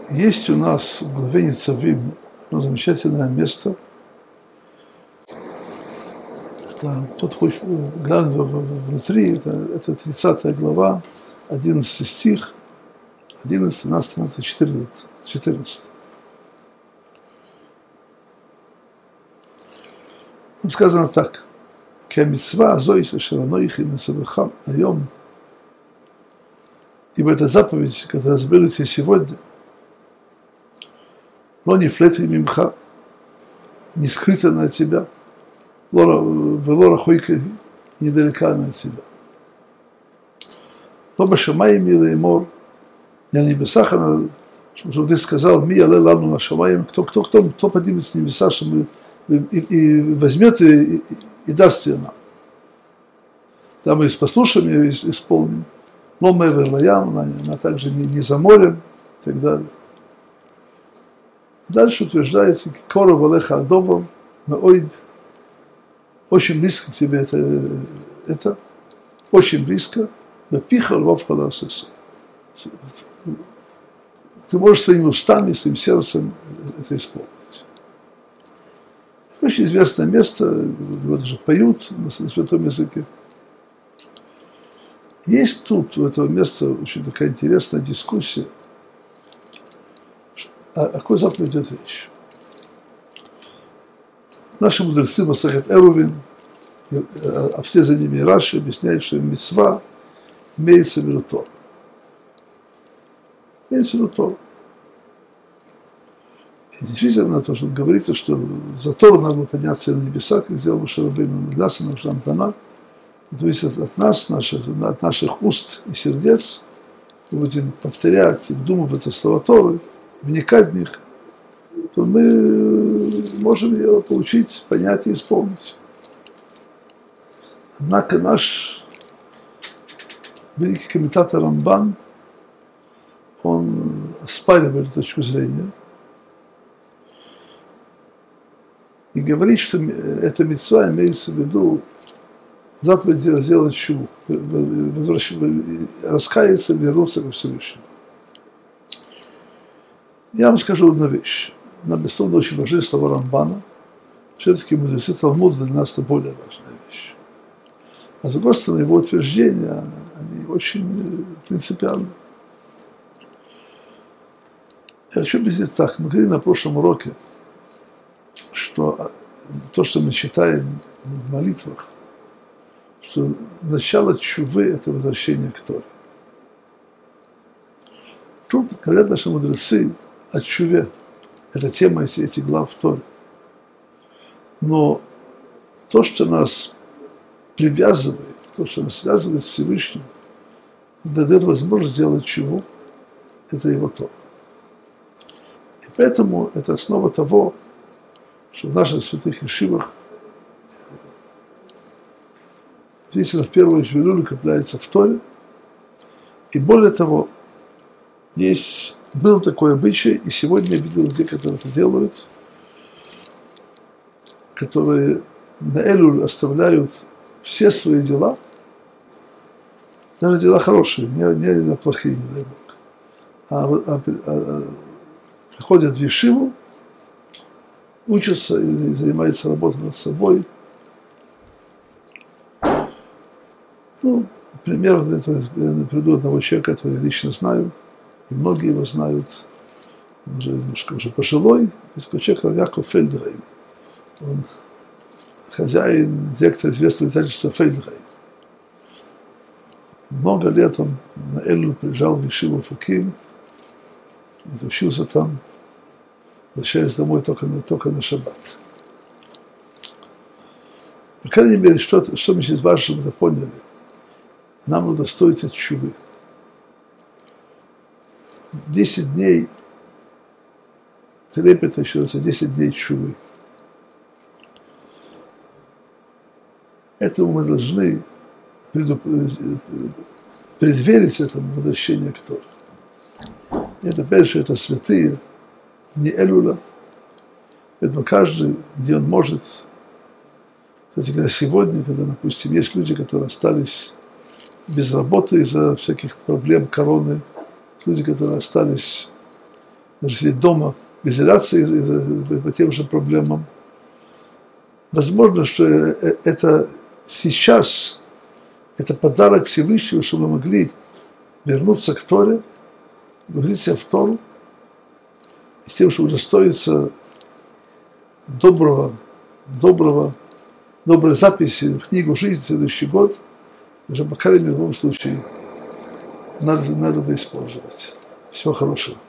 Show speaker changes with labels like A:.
A: Есть у нас в главе Ницавим одно замечательное место. Это, тот хочет глянуть внутри, это 30 глава, 11 стих, 11, 12, 13, 14. Там сказано так. Кемитсва азойса шараноих и месавахам айом. Ибо эта заповедь, которая заберут тебе сегодня, но не флет и мимха, не скрыта она от тебя, велора хойка недалека она от тебя. Но башамай милый мор, на небесах она, что ты сказал, ми але лавну на шамаем, кто поднимется с небеса, чтобы и возьмет ее и даст ее нам. Там мы с послушаем ее исполним. Но мы верлаям, она также не за морем и так далее. Дальше утверждается, коров алеха адовом, наоид, очень близко к тебе это очень близко, напихал вовхала асесу. Ты можешь своими устами, своим сердцем это исполнить. Это очень известное место, его даже поют на святом языке. Есть тут, у этого места, очень такая интересная дискуссия. О какой заповеди идет речь? Наши мудрецы Масахет Эрувин, а все за ними Раши объясняют, что мицва имеется в виду Тора. Имеется в виду Тора. И действительно, то, что говорится, что за Тору надо было подняться на небеса, как сделал Моше Рабейну, для нас она уже нам дана. Это зависит от нас, от наших уст и сердец. Мы будем повторять, вдумываться в слова Торы, вникать в них, то мы можем ее получить, понять и исполнить. Однако наш великий комментатор Рамбан, он оспаривает эту точку зрения и говорит, что эта мицва имеется в виду заповедь сделать чуву, раскаяться, вернуться ко Всевышнему. Я вам скажу одну вещь. Нам безусловно очень важны слова Рамбана. Все-таки мудрецы Талмуда для нас это более важная вещь. А с другой стороны, его утверждения, они очень принципиальны. Я хочу объяснить так. Мы говорили на прошлом уроке, что то, что мы читаем в молитвах, что начало чувы – это возвращение к Торе. Тут говорят наши мудрецы о чуве. Это тема этих глав в Торе. Но то, что нас привязывает, то, что нас связывает с Всевышним, дает возможность сделать чуву, это его Тора. И поэтому это основа того, что в наших святых ешивах действительно в первую очередь укрепляется в Торе. И более того, был такой обычай, и сегодня я видел людей, которые это делают, которые на Элюль оставляют все свои дела, даже дела хорошие, не плохие, не дай Бог, приходят в ешиву, учатся и занимаются работой над собой. Ну, пример, я приведу одного человека, который я лично знаю, и многие его знают, он уже немножко уже пожилой, есть такой человек, Яков Фельдгейм. Он хозяин, директор известного издательства Фельдгейм. Много лет он на Элю приезжал в Ешиву Фуким, учился там, возвращаясь домой только на шаббат. По крайней мере, что мы сейчас важно, чтобы это поняли, нам удостоится чувы. 10 дней трепета считается 10 дней чувы. Этому мы должны предверить этому возвращение к Торе. Это, опять же, это святые, не Элюля. Поэтому каждый, где он может, кстати, когда сегодня, когда, допустим, есть люди, которые остались без работы из-за всяких проблем короны, люди, которые остались даже сидеть дома в изоляции по тем же проблемам. Возможно, что это сейчас, это подарок Всевышнего, чтобы мы могли вернуться к Торе, погрузить себя в Тору, и с тем, чтобы удостоиться доброй записи в книгу жизни в следующий год, даже, по крайней мере, в любом случае, надо использовать. Всего хорошего.